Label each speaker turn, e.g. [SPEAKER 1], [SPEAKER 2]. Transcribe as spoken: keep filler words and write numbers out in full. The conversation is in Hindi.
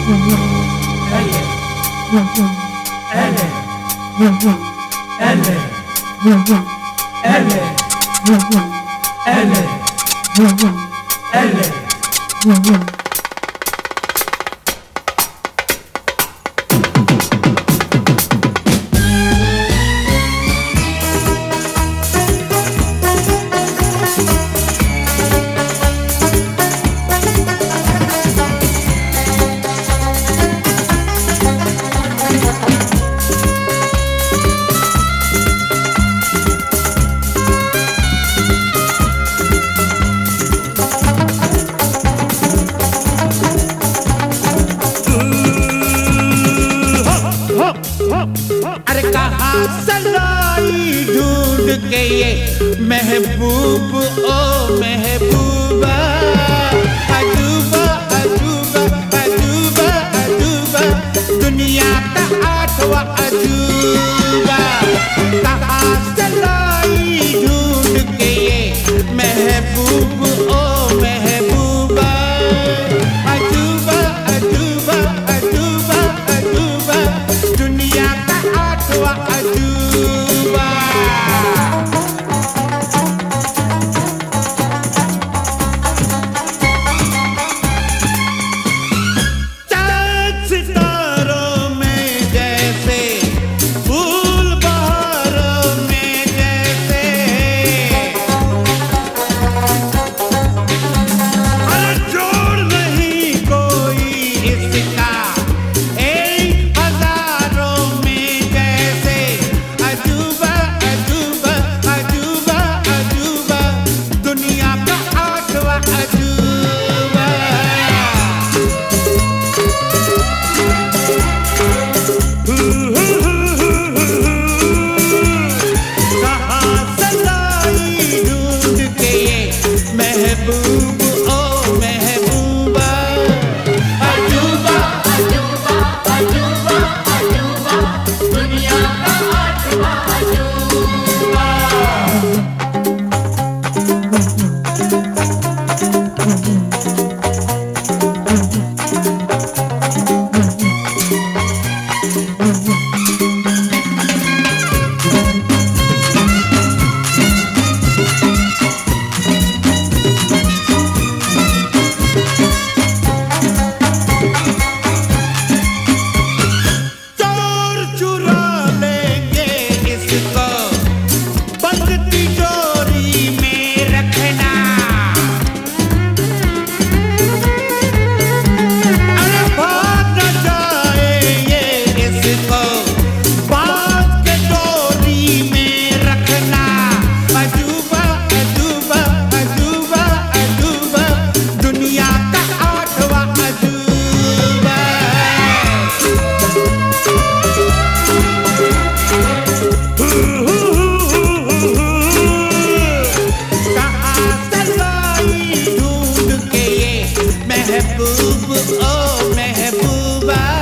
[SPEAKER 1] अरे कहाँ सलाई ढूंढ के ये महबूब ओ महबूबा, अजूबा अजूबा अजूबा अजूबा दुनिया का आठवां अजूबा। कहाँ सलाई ढूंढ के ये महबूब ओ महबूबा, अजूबा अजूबा अजूबा अजूबा दुनिया का आठवां अजूबा। चाँद सितारों में जैसे फूल बहारों में जैसे, अरे जोड़ नहीं कोई इसका एक हजारों में जैसे। अजूबा अजूबा अजूबा अजूबा दुनिया का आठवां अजूबा। कहाँ सलाई ढूंढ के ये महबूब ओ महबूबा,
[SPEAKER 2] अजूबा अजूबा अजूबा अजूबा दुनिया का आठवां अजूबा।
[SPEAKER 1] चोर चुरा लेंगे इसको बंद तिजोरी में रखना, अरे भाग न जाए ये इसको बांध के डोरी में रखना। अजूबा अजूबा अजूबा अजूबा दुनिया का आठवां अजूबा। कहाँ सलाई ढूंढ के ये महबूब ओ महबूबा,